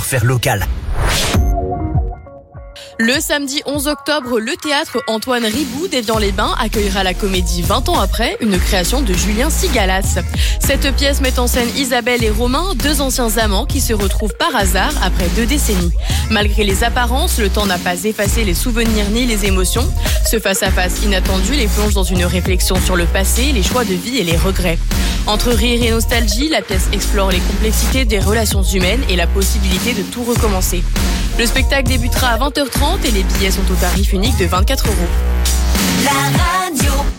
savoir-faire local. Le samedi 11 octobre, le théâtre Antoine Riboud d'Évian-les-Bains accueillera la comédie 20 ans après, une création de Julien Sigalas. Cette pièce met en scène Isabelle et Romain, deux anciens amants qui se retrouvent par hasard après 2 décennies. Malgré les apparences, le temps n'a pas effacé les souvenirs ni les émotions. Ce face-à-face inattendu les plonge dans une réflexion sur le passé, les choix de vie et les regrets. Entre rire et nostalgie, la pièce explore les complexités des relations humaines et la possibilité de tout recommencer. Le spectacle débutera à 20h30 et les billets sont au tarif unique de 24 €. La radio.